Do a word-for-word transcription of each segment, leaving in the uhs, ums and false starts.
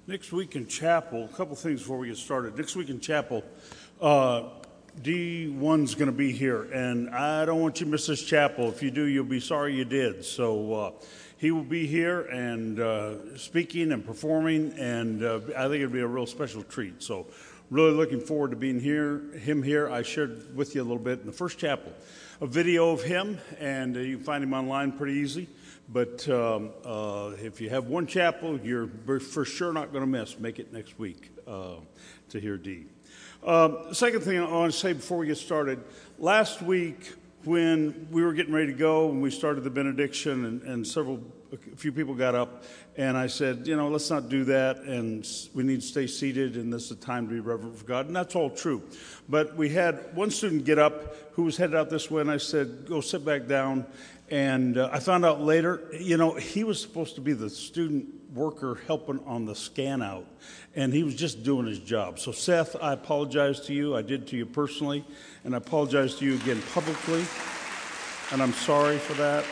Next week in chapel, a couple things before we get started. Next week in chapel, uh, D one's going to be here, and I don't want you to miss this chapel. If you do, you'll be sorry you did. So uh, he will be here and uh, speaking and performing, and uh, I think it'll be a real special treat. So really looking forward to being here, him here. I shared with you a little bit in the first chapel a video of him, and uh, you can find him online pretty easy. But um, uh, if you have one chapel, you're for sure not going to miss. Make it next week uh, to hear D. Uh, second thing I want to say before we get started, last week when we were getting ready to go and we started the benediction and, and several, a few people got up and I said, you know, let's not do that and we need to stay seated and this is the time to be reverent for God. And that's all true. But we had one student get up who was headed out this way and I said, go sit back down. And uh, I found out later, you know, he was supposed to be the student worker helping on the scan out, and he was just doing his job. So, Seth, I apologize to you. I did to you personally, and I apologize to you again publicly, and I'm sorry for that.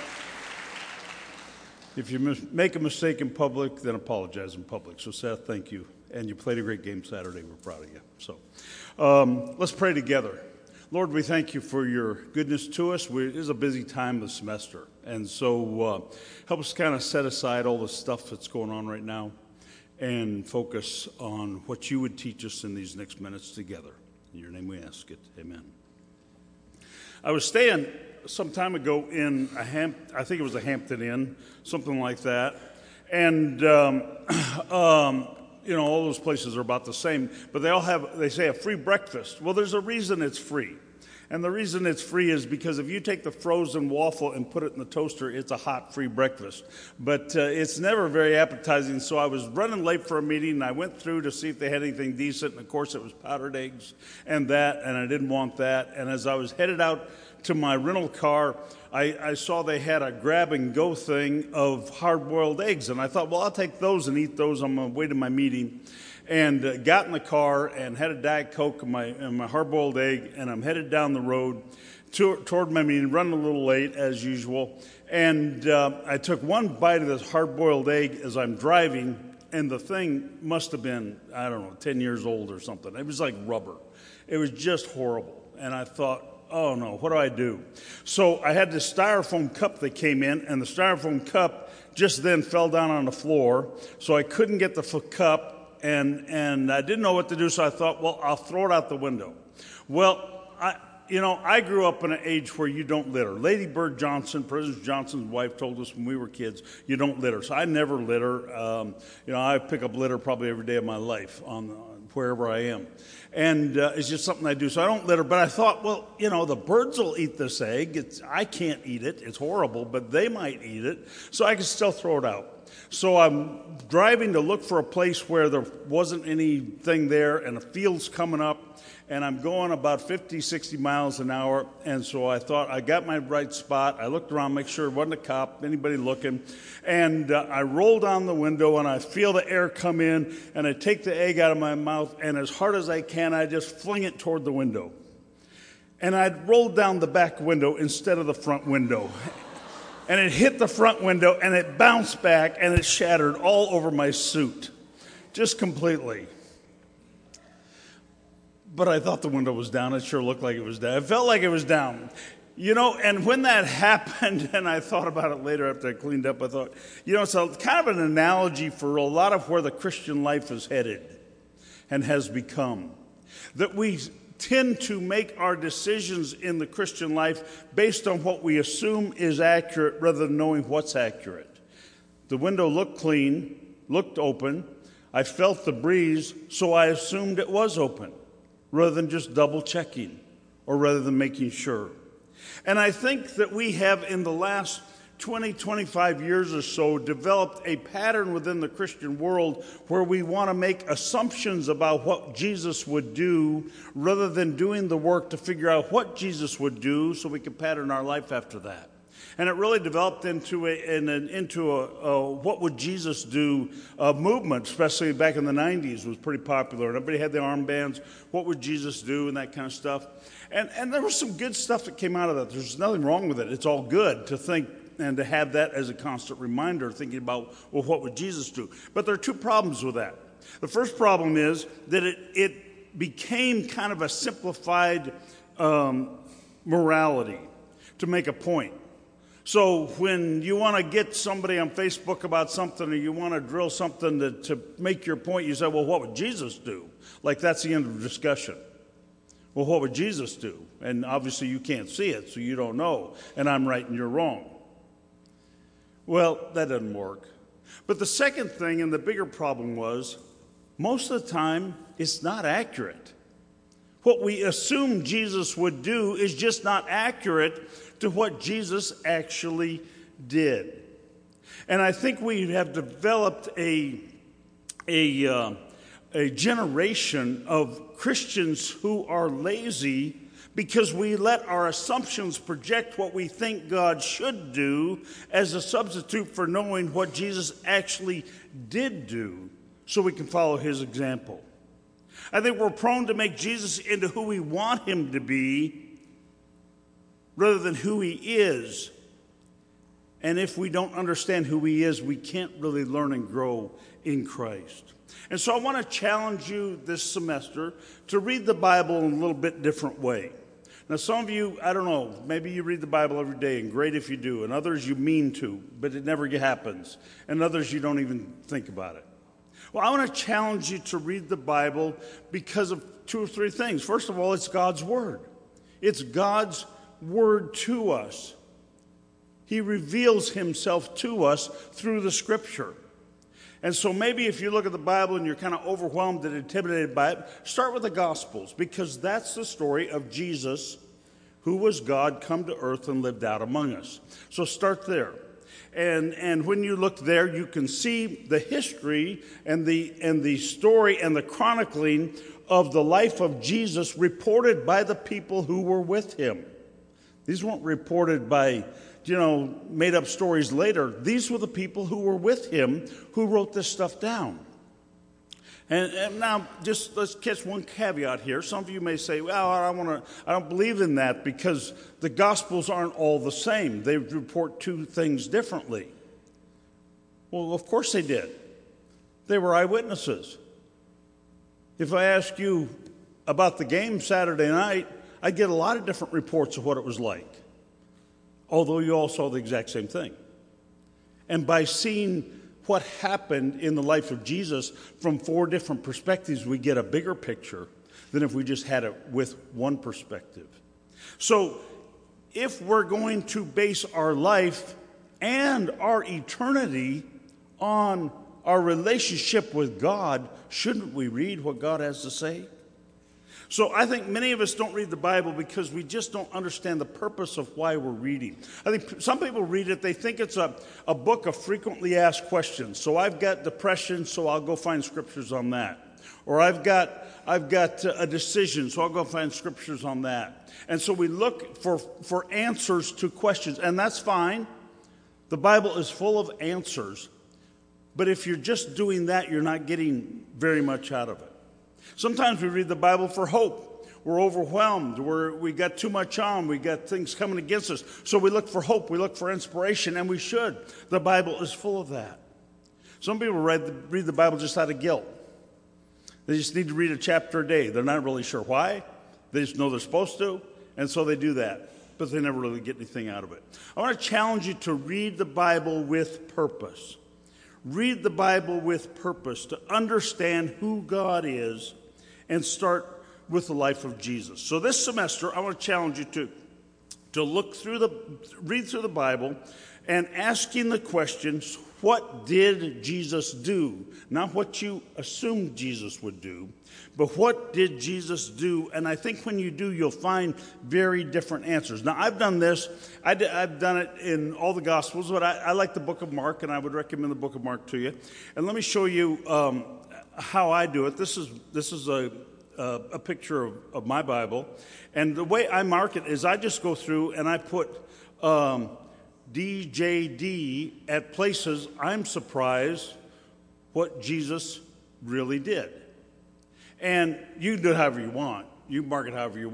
If you mis- make a mistake in public, then apologize in public. So, Seth, thank you. And you played a great game Saturday. We're proud of you. So, um, let's pray together. Lord, we thank you for your goodness to us. We, it is a busy time of the semester, and so uh, help us kind of set aside all the stuff that's going on right now and focus on what you would teach us in these next minutes together. In your name we ask it. Amen. I was staying some time ago in a Hamp- I think it was a Hampton Inn, something like that, and um, um, you know, all those places are about the same, but they all have, they say, a free breakfast. Well, there's a reason it's free. And the reason it's free is because if you take the frozen waffle and put it in the toaster, it's a hot, free breakfast. But uh, it's never very appetizing, so I was running late for a meeting, and I went through to see if they had anything decent, and of course it was powdered eggs and that, and I didn't want that. And as I was headed out to my rental car, I, I saw they had a grab-and-go thing of hard-boiled eggs, and I thought, well, I'll take those and eat those on my way to my meeting, and uh, got in the car and had a Diet Coke and my, and my hard-boiled egg, and I'm headed down the road to, toward my meeting, running a little late, as usual, and uh, I took one bite of this hard-boiled egg as I'm driving, and the thing must have been, I don't know, ten years old or something. It was like rubber. It was just horrible, and I thought, oh no, what do I do? So I had this styrofoam cup that came in, and the styrofoam cup just then fell down on the floor, so I couldn't get the f- cup, and, and I didn't know what to do, so I thought, well, I'll throw it out the window. Well, I, you know, I grew up in an age where you don't litter. Lady Bird Johnson, President Johnson's wife, told us when we were kids, you don't litter. So I never litter. Um, you know, I pick up litter probably every day of my life on, on wherever I am. And uh, it's just something I do. So I don't litter. But I thought, well, you know, the birds will eat this egg. It's, I can't eat it. It's horrible, but they might eat it. So I can still throw it out. So I'm driving to look for a place where there wasn't anything there, and a field's coming up. And I'm going about fifty, sixty miles an hour. And so I thought I got my right spot. I looked around, make sure it wasn't a cop, anybody looking. And uh, I roll down the window, and I feel the air come in, and I take the egg out of my mouth, and as hard as I can, I just fling it toward the window. And I'd rolled down the back window instead of the front window. And it hit the front window, and it bounced back, and it shattered all over my suit, just completely. But I thought the window was down. It sure looked like it was down. It felt like it was down. You know, and when that happened, and I thought about it later after I cleaned up, I thought, you know, it's a, kind of an analogy for a lot of where the Christian life is headed and has become. That we tend to make our decisions in the Christian life based on what we assume is accurate rather than knowing what's accurate. The window looked clean, looked open. I felt the breeze, so I assumed it was open, rather than just double checking or rather than making sure. And I think that we have in the last twenty, twenty-five years or so developed a pattern within the Christian world where we want to make assumptions about what Jesus would do rather than doing the work to figure out what Jesus would do so we can pattern our life after that. And it really developed into a, in an, into a, a what would Jesus do uh, movement, especially back in the nineties, was pretty popular. And everybody had the armbands, what would Jesus do, and that kind of stuff. And, and there was some good stuff that came out of that. There's nothing wrong with it. It's all good to think and to have that as a constant reminder, thinking about, well, what would Jesus do? But there are two problems with that. The first problem is that it, it became kind of a simplified um, morality to make a point. So when you want to get somebody on Facebook about something, or you want to drill something to, to make your point, you say, well, what would Jesus do? Like that's the end of the discussion. Well, what would Jesus do? And obviously you can't see it, so you don't know. And I'm right and you're wrong. Well, that doesn't work. But the second thing, and the bigger problem was, most of the time, it's not accurate. What we assume Jesus would do is just not accurate to what Jesus actually did. And I think we have developed a, a, uh, a generation of Christians who are lazy because we let our assumptions project what we think God should do as a substitute for knowing what Jesus actually did do so we can follow his example. I think we're prone to make Jesus into who we want him to be rather than who he is. And if we don't understand who he is, we can't really learn and grow in Christ. And so I want to challenge you this semester to read the Bible in a little bit different way. Now, some of you, I don't know, maybe you read the Bible every day, and great if you do, and others you mean to, but it never happens, and others you don't even think about it. Well, I want to challenge you to read the Bible because of two or three things. First of all, it's God's Word. It's God's Word to us. He reveals himself to us through the Scripture. And so maybe if you look at the Bible and you're kind of overwhelmed and intimidated by it, start with the Gospels, because that's the story of Jesus, who was God, come to earth and lived out among us. So start there. And and when you look there, you can see the history and the and the story and the chronicling of the life of Jesus reported by the people who were with him. These weren't reported by, you know, made up stories later. These were the people who were with him who wrote this stuff down. And, and now, just let's catch one caveat here. Some of you may say, well, I don't want to, I don't believe in that because the Gospels aren't all the same. They report two things differently. Well, of course they did. They were eyewitnesses. If I ask you about the game Saturday night, I get a lot of different reports of what it was like, although you all saw the exact same thing. And by seeing what happened in the life of Jesus from four different perspectives, we get a bigger picture than if we just had it with one perspective. So if we're going to base our life and our eternity on our relationship with God, shouldn't we read what God has to say? So I think many of us don't read the Bible because we just don't understand the purpose of why we're reading. I think some people read it, they think it's a, a book of frequently asked questions. So I've got depression, so I'll go find scriptures on that. Or I've got I've got a decision, so I'll go find scriptures on that. And so we look for, for answers to questions, and that's fine. The Bible is full of answers. But if you're just doing that, you're not getting very much out of it. Sometimes we read the Bible for hope. We're overwhelmed. We're, we got too much on. We got things coming against us. So we look for hope. We look for inspiration, and we should. The Bible is full of that. Some people read the, read the Bible just out of guilt. They just need to read a chapter a day. They're not really sure why. They just know they're supposed to, and so they do that. But they never really get anything out of it. I want to challenge you to read the Bible with purpose. Read the Bible with purpose, to understand who God is, and start with the life of Jesus. So this semester, I want to challenge you to, to look through the, read through the Bible and asking the questions, what did Jesus do? Not what you assumed Jesus would do, but what did Jesus do? And I think when you do, you'll find very different answers. Now, I've done this. I d- I've done it in all the Gospels, but I, I like the book of Mark, and I would recommend the book of Mark to you. And let me show you um, how I do it. This is this is a, a, a picture of, of my Bible. And the way I mark it is I just go through and I put um, D J D at places I'm surprised what Jesus really did. And you can do it however you want. You mark it however you want.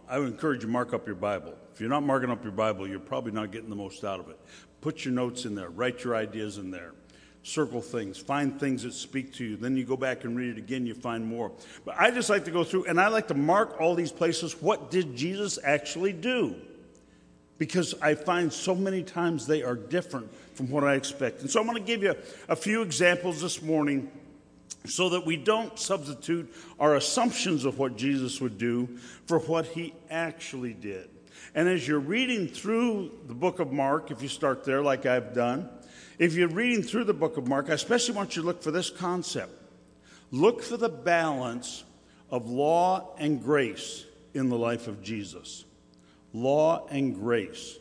I would encourage you to mark up your Bible. If you're not marking up your Bible, you're probably not getting the most out of it. Put your notes in there. Write your ideas in there. Circle things. Find things that speak to you. Then you go back and read it again, you find more. But I just like to go through, and I like to mark all these places. What did Jesus actually do? Because I find so many times they are different from what I expect. And so I'm going to give you a few examples this morning so that we don't substitute our assumptions of what Jesus would do for what he actually did. And as you're reading through the book of Mark, if you start there like I've done, if you're reading through the book of Mark, I especially want you to look for this concept. Look for the balance of law and grace in the life of Jesus. Law and grace.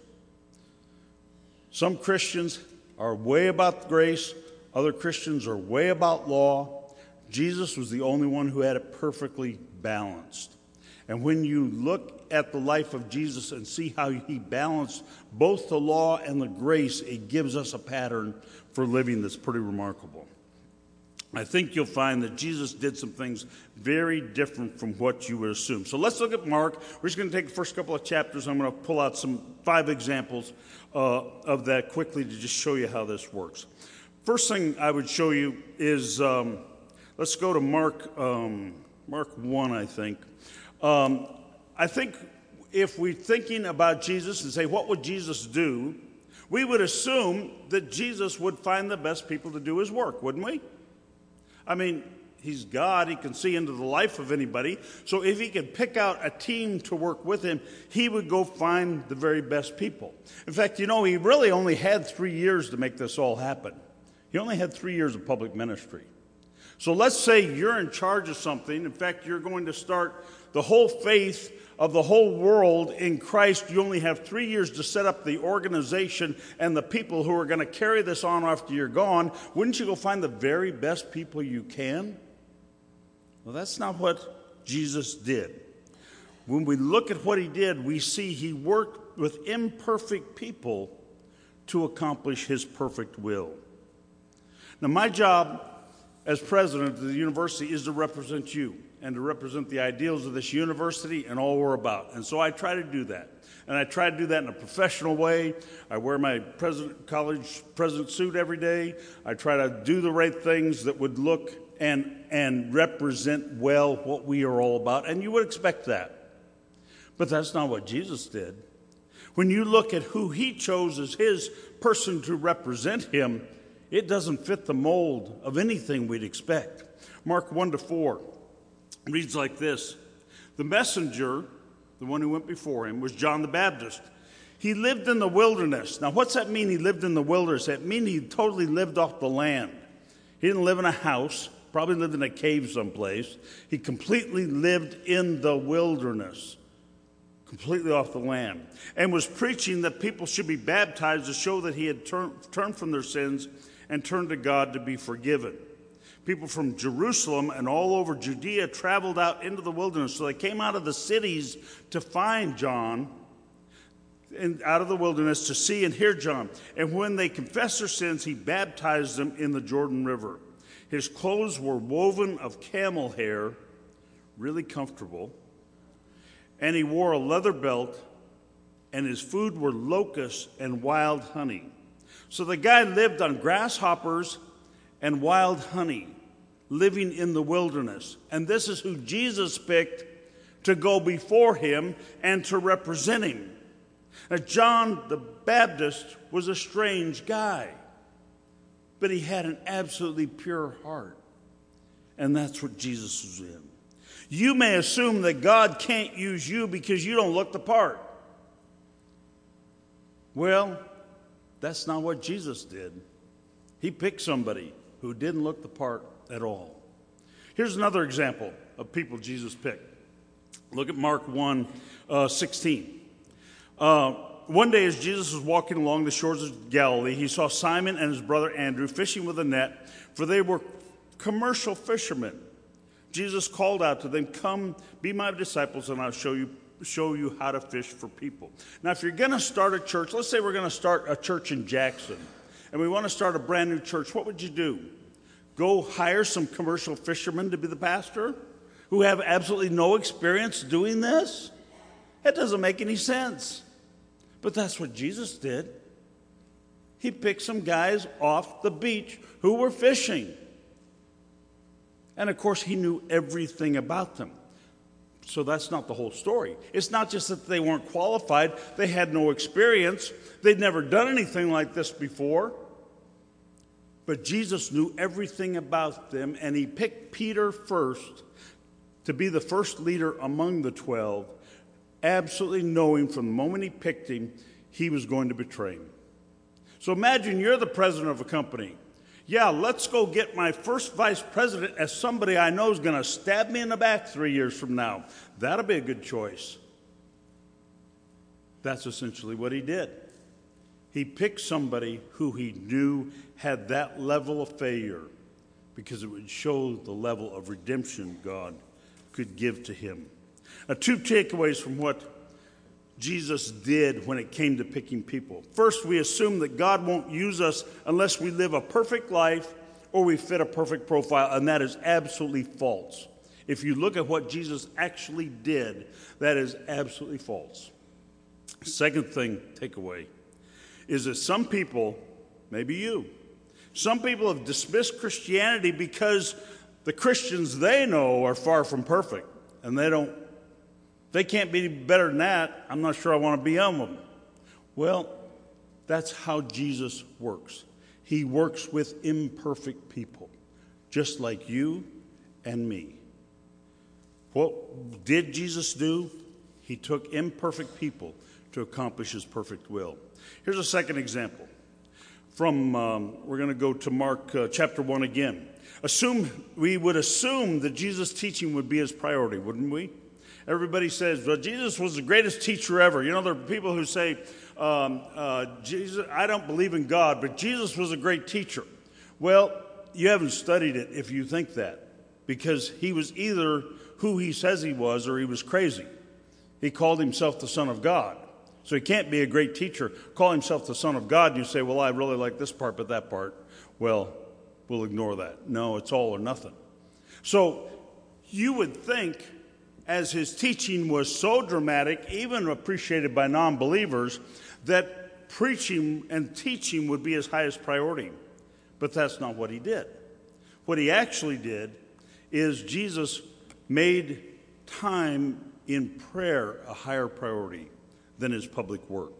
Some Christians are way about grace. Other Christians are way about law. Jesus was the only one who had it perfectly balanced. And when you look at the life of Jesus and see how he balanced both the law and the grace, it gives us a pattern for living that's pretty remarkable. I think you'll find that Jesus did some things very different from what you would assume. So let's look at Mark. We're just going to take the first couple of chapters. I'm going to pull out some five examples uh, of that quickly to just show you how this works. First thing I would show you is, um, let's go to Mark, um, Mark one, I think. Um, I think if we're thinking about Jesus and say, what would Jesus do? We would assume that Jesus would find the best people to do his work, wouldn't we? I mean, he's God. He can see into the life of anybody. So if he could pick out a team to work with him, he would go find the very best people. In fact, you know, he really only had three years to make this all happen. He only had three years of public ministry. So let's say you're in charge of something. In fact, you're going to start the whole faith of the whole world in Christ. You only have three years to set up the organization and the people who are going to carry this on after you're gone. Wouldn't you go find the very best people you can? Well, that's not what Jesus did. When we look at what he did, we see he worked with imperfect people to accomplish his perfect will. Now, my job as president of the university is to represent you and to represent the ideals of this university and all we're about. And so I try to do that. And I try to do that in a professional way. I wear my president, college president suit every day. I try to do the right things that would look and, and represent well what we are all about. And you would expect that. But that's not what Jesus did. When you look at who he chose as his person to represent him, it doesn't fit the mold of anything we'd expect. Mark one to four reads like this. The messenger, the one who went before him, was John the Baptist. He lived in the wilderness. Now, what's that mean, he lived in the wilderness? That means he totally lived off the land. He didn't live in a house, probably lived in a cave someplace. He completely lived in the wilderness, completely off the land, and was preaching that people should be baptized to show that he had turn, turned from their sins and turned to God to be forgiven. People from Jerusalem and all over Judea traveled out into the wilderness. So they came out of the cities to find John, and out of the wilderness to see and hear John. And when they confessed their sins, he baptized them in the Jordan River. His clothes were woven of camel hair, really comfortable. And he wore a leather belt, and his food were locusts and wild honey. So the guy lived on grasshoppers and wild honey, living in the wilderness. And this is who Jesus picked to go before him and to represent him. Now, John the Baptist was a strange guy, but he had an absolutely pure heart. And that's what Jesus was in. You may assume that God can't use you because you don't look the part. Well, that's not what Jesus did. He picked somebody who didn't look the part at all. Here's another example of people Jesus picked. Look at Mark one, uh, sixteen. Uh, one day as Jesus was walking along the shores of Galilee, he saw Simon and his brother Andrew fishing with a net, for they were commercial fishermen. Jesus called out to them, "Come, be my disciples, and I'll show you show you how to fish for people." Now, if you're going to start a church, let's say we're going to start a church in Jackson, and we want to start a brand new church, what would you do? Go hire some commercial fishermen to be the pastor who have absolutely no experience doing this? That doesn't make any sense. But that's what Jesus did. He picked some guys off the beach who were fishing. And of course, he knew everything about them. So that's not the whole story. It's not just that they weren't qualified. They had no experience. They'd never done anything like this before. But Jesus knew everything about them, and he picked Peter first to be the first leader among the twelve, absolutely knowing from the moment he picked him, he was going to betray him. So imagine you're the president of a company. Yeah, let's go get my first vice president as somebody I know is going to stab me in the back three years from now. That'll be a good choice. That's essentially what he did. He picked somebody who he knew had that level of failure because it would show the level of redemption God could give to him. Now, two takeaways from what Jesus did when it came to picking people. First, we assume that God won't use us unless we live a perfect life or we fit a perfect profile, and that is absolutely false. If you look at what Jesus actually did, that is absolutely false. Second thing, takeaway, is that some people, maybe you, some people have dismissed Christianity because the Christians they know are far from perfect, and they don't They can't be better than that. I'm not sure I want to be on them. Well, that's how Jesus works. He works with imperfect people, just like you and me. What did Jesus do? He took imperfect people to accomplish his perfect will. Here's a second example. From, um, we're going to go to Mark uh, chapter one again. Assume, we would assume that Jesus' teaching would be his priority, wouldn't we? Everybody says, well, Jesus was the greatest teacher ever. You know, there are people who say, um, uh, Jesus, I don't believe in God, but Jesus was a great teacher. Well, you haven't studied it if you think that, because he was either who he says he was or he was crazy. He called himself the Son of God. So he can't be a great teacher, call himself the Son of God, and you say, well, I really like this part, but that part, well, we'll ignore that. No, it's all or nothing. So you would think, as his teaching was so dramatic, even appreciated by non-believers, that preaching and teaching would be his highest priority. But that's not what he did. What he actually did is Jesus made time in prayer a higher priority than his public work.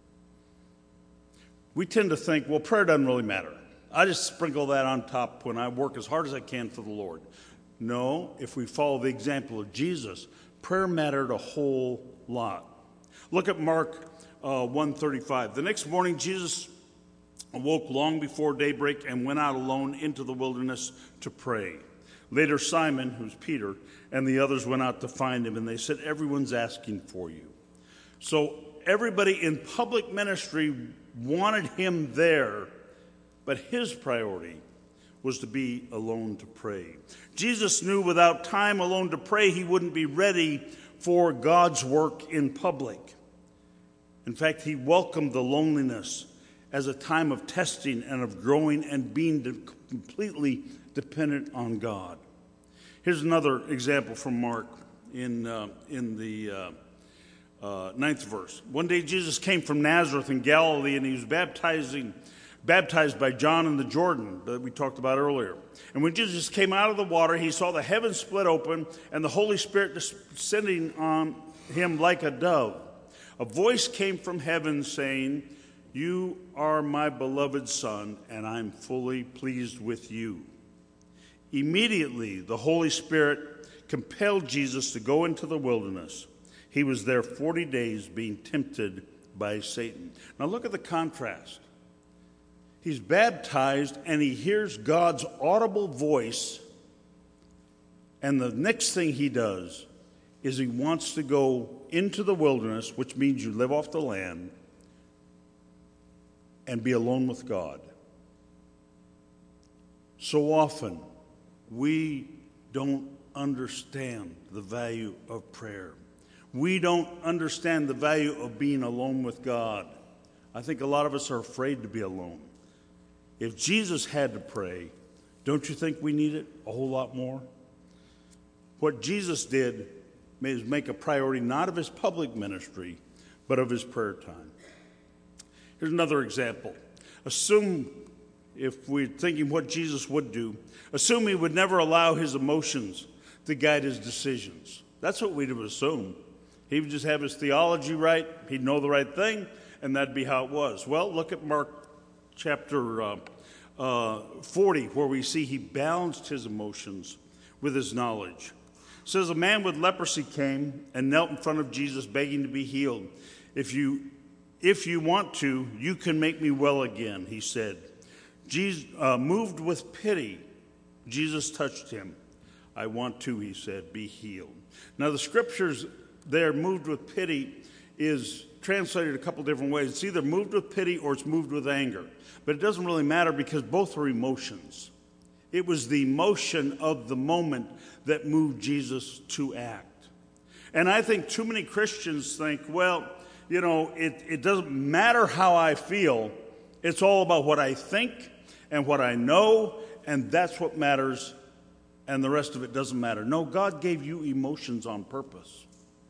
We tend to think, well, prayer doesn't really matter. I just sprinkle that on top when I work as hard as I can for the Lord. No, if we follow the example of Jesus, prayer mattered a whole lot. Look at Mark uh, one thirty-five. The next morning, Jesus awoke long before daybreak and went out alone into the wilderness to pray. Later, Simon, who's Peter, and the others went out to find him, and they said, everyone's asking for you. So everybody in public ministry wanted him there, but his priority was to be alone to pray. Jesus knew without time alone to pray, he wouldn't be ready for God's work in public. In fact, he welcomed the loneliness as a time of testing and of growing and being de- completely dependent on God. Here's another example from Mark in, uh, in the uh, uh, ninth verse. One day Jesus came from Nazareth in Galilee, and he was baptizing baptized by John in the Jordan that we talked about earlier. And when Jesus came out of the water, he saw the heavens split open and the Holy Spirit descending on him like a dove. A voice came from heaven saying, you are my beloved Son, and I'm fully pleased with you. Immediately, the Holy Spirit compelled Jesus to go into the wilderness. He was there forty days being tempted by Satan. Now look at the contrast. He's baptized and he hears God's audible voice, and the next thing he does is he wants to go into the wilderness, which means you live off the land, and be alone with God. So often, we don't understand the value of prayer. We don't understand the value of being alone with God. I think a lot of us are afraid to be alone. If Jesus had to pray, don't you think we need it a whole lot more? What Jesus did may make a priority not of his public ministry, but of his prayer time. Here's another example. Assume, if we're thinking what Jesus would do, assume he would never allow his emotions to guide his decisions. That's what we would assume. He would just have his theology right, he'd know the right thing, and that'd be how it was. Well, look at Mark chapter uh, uh, forty, where we see he balanced his emotions with his knowledge. It says, a man with leprosy came and knelt in front of Jesus, begging to be healed. If you, if you want to, you can make me well again, he said. Jesus, uh, moved with pity, Jesus touched him. I want to, he said, be healed. Now the scriptures there, moved with pity, is translated a couple different ways. It's either moved with pity or it's moved with anger. But it doesn't really matter because both are emotions. It was the emotion of the moment that moved Jesus to act. And I think too many Christians think, well, you know, it, it doesn't matter how I feel. It's all about what I think and what I know, and that's what matters, and the rest of it doesn't matter. No, God gave you emotions on purpose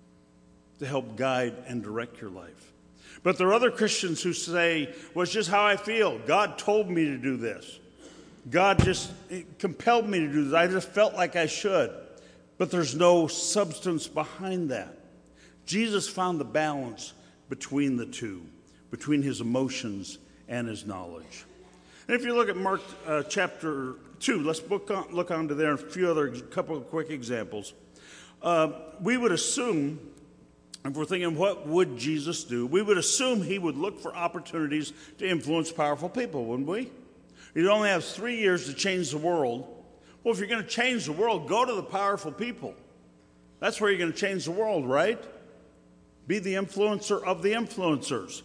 to help guide and direct your life. But there are other Christians who say, well, it's just how I feel. God told me to do this. God just compelled me to do this. I just felt like I should. But there's no substance behind that. Jesus found the balance between the two, between his emotions and his knowledge. And if you look at Mark uh, chapter two, let's look on, look on to there and a few other couple of quick examples. Uh, we would assume, if we're thinking, what would Jesus do? We would assume he would look for opportunities to influence powerful people, wouldn't we? He only has three years to change the world. Well, if you're going to change the world, go to the powerful people. That's where you're going to change the world, right? Be the influencer of the influencers.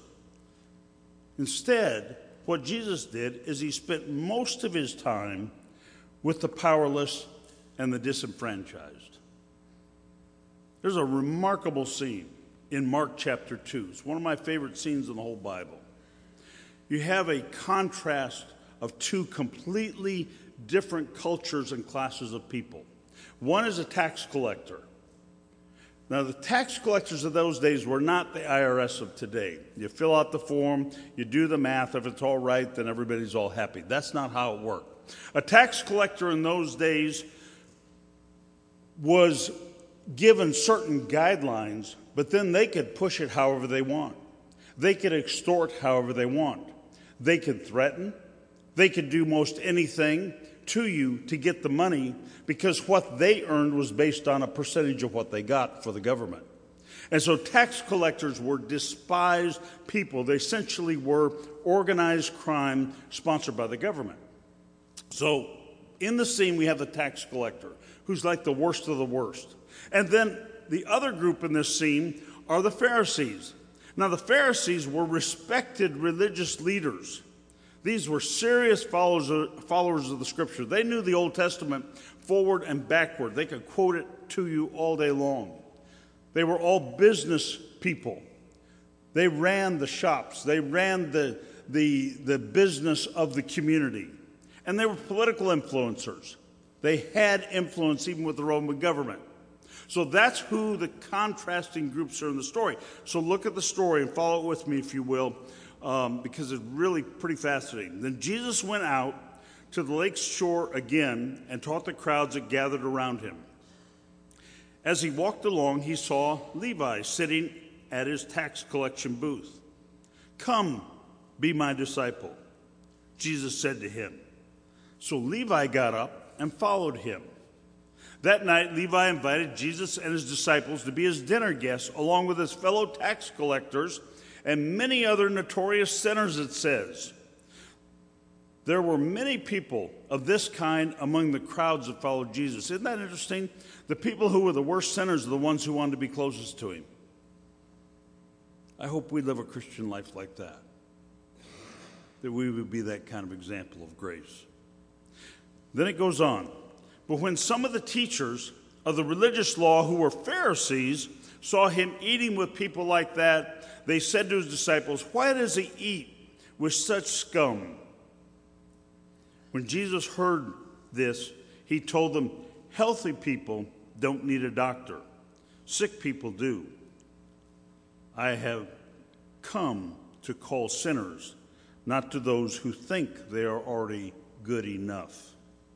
Instead, what Jesus did is he spent most of his time with the powerless and the disenfranchised. There's a remarkable scene in Mark chapter two. It's one of my favorite scenes in the whole Bible. You have a contrast of two completely different cultures and classes of people. One is a tax collector. Now, the tax collectors of those days were not the I R S of today. You fill out the form, you do the math. If it's all right, then everybody's all happy. That's not how it worked. A tax collector in those days was given certain guidelines, but then they could push it however they want. They could extort however they want. They could threaten. They could do most anything to you to get the money, because what they earned was based on a percentage of what they got for the government. And so tax collectors were despised people. They essentially were organized crime sponsored by the government. So in the scene, we have the tax collector, who's like the worst of the worst. And then the other group in this scene are the Pharisees. Now, the Pharisees were respected religious leaders. These were serious followers of, followers of the Scripture. They knew the Old Testament forward and backward. They could quote it to you all day long. They were all business people. They ran the shops. They ran the, the, the business of the community. And they were political influencers. They had influence even with the Roman government. So that's who the contrasting groups are in the story. So look at the story and follow it with me, if you will. Um, because it's really pretty fascinating. Then Jesus went out to the lake's shore again and taught the crowds that gathered around him. As he walked along, he saw Levi sitting at his tax collection booth. "Come, be my disciple," Jesus said to him. So Levi got up and followed him. That night, Levi invited Jesus and his disciples to be his dinner guests, along with his fellow tax collectors and many other notorious sinners, it says. There were many people of this kind among the crowds that followed Jesus. Isn't that interesting? The people who were the worst sinners are the ones who wanted to be closest to him. I hope we live a Christian life like that, that we would be that kind of example of grace. Then it goes on. But when some of the teachers of the religious law who were Pharisees saw him eating with people like that, they said to his disciples, "Why does he eat with such scum?" When Jesus heard this, he told them, "Healthy people don't need a doctor. sick people do. I have come to call sinners, not to those who think they are already good enough.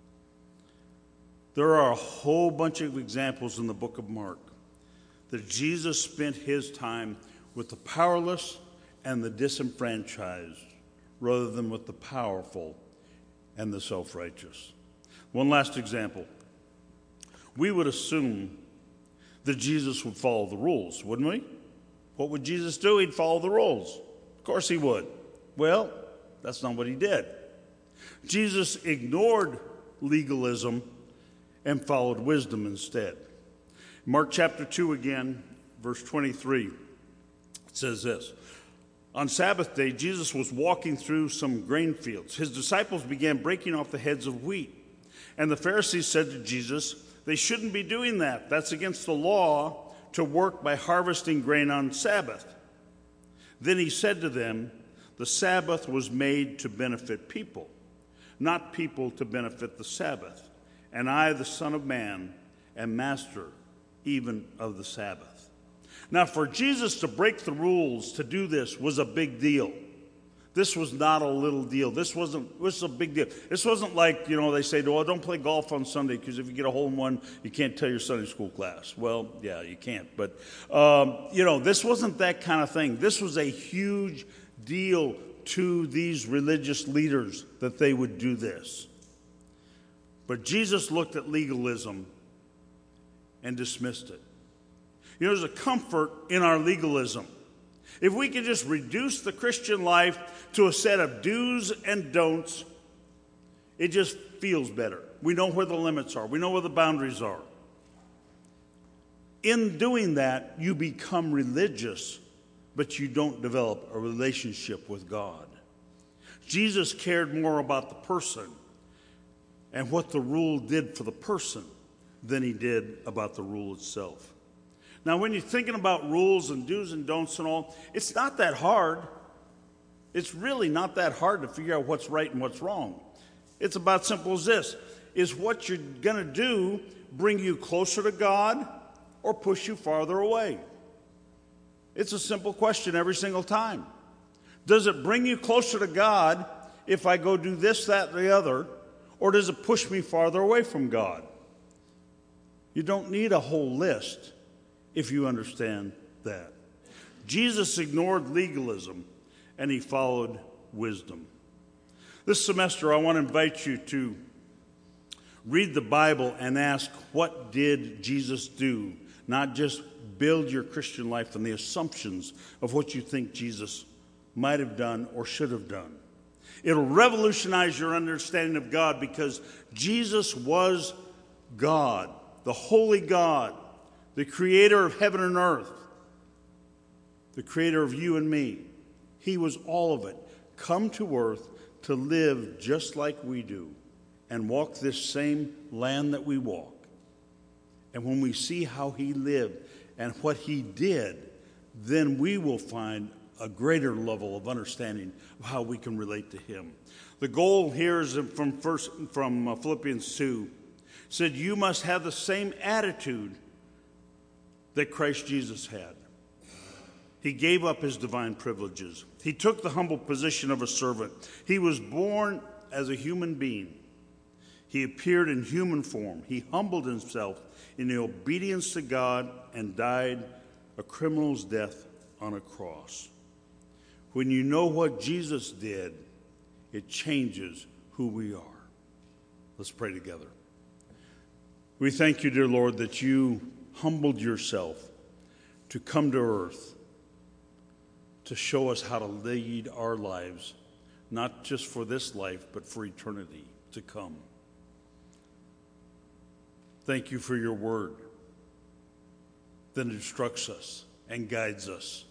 There are a whole bunch of examples in the book of Mark that Jesus spent his time with the powerless and the disenfranchised rather than with the powerful and the self-righteous. One last example. We would assume that Jesus would follow the rules, wouldn't we? What would Jesus do? He'd follow the rules. Of course he would. Well, that's not what he did. Jesus ignored legalism and followed wisdom instead. Mark chapter two again, verse twenty-three, it says this. On Sabbath day, Jesus was walking through some grain fields. His disciples began breaking off the heads of wheat. And the Pharisees said to Jesus, they shouldn't be doing that. That's against the law to work by harvesting grain on Sabbath. Then he said to them, the Sabbath was made to benefit people, not people to benefit the Sabbath. And I, the Son of Man, am master even of the Sabbath. Now, for Jesus to break the rules to do this was a big deal. This was not a little deal. This wasn't, this was a big deal. This wasn't like, you know, they say, well, don't play golf on Sunday because if you get a hole in one, you can't tell your Sunday school class. Well, yeah, you can't. But, um, you know, this wasn't that kind of thing. This was a huge deal to these religious leaders that they would do this. But Jesus looked at legalism and dismissed it. You know, there's a comfort in our legalism. If we could just reduce the Christian life to a set of do's and don'ts, it just feels better. We know where the limits are. We know where the boundaries are. In doing that, you become religious, but you don't develop a relationship with God. Jesus cared more about the person and what the rule did for the person than he did about the rule itself. Now, when you're thinking about rules and do's and don'ts and all, it's not that hard. It's really not that hard to figure out what's right and what's wrong. It's about simple as this. Is what you're going to do bring you closer to God or push you farther away? It's a simple question every single time. Does it bring you closer to God if I go do this, that, and the other, or does it push me farther away from God? You don't need a whole list if you understand that. Jesus ignored legalism and he followed wisdom. This semester, I want to invite you to read the Bible and ask, what did Jesus do? Not just build your Christian life on the assumptions of what you think Jesus might have done or should have done. It'll revolutionize your understanding of God because Jesus was God, the holy God, the creator of heaven and earth, the creator of you and me. He was all of it, come to earth to live just like we do and walk this same land that we walk. And when we see how he lived and what he did, then we will find a greater level of understanding of how we can relate to him. The goal here is from, first, from uh, Philippians two. It said, you must have the same attitude that Christ Jesus had. He gave up his divine privileges. He took the humble position of a servant. He was born as a human being. He appeared in human form. He humbled himself in the obedience to God and died a criminal's death on a cross. When you know what Jesus did, it changes who we are. Let's pray together. We thank you, dear Lord, that you humbled yourself to come to earth to show us how to lead our lives, not just for this life, but for eternity to come. Thank you for your word that instructs us and guides us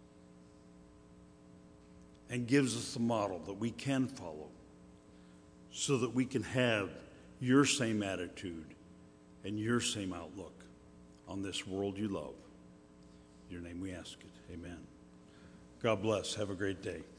and gives us the model that we can follow so that we can have your same attitude and your same outlook on this world you love. In your name we ask it. Amen. God bless. Have a great day.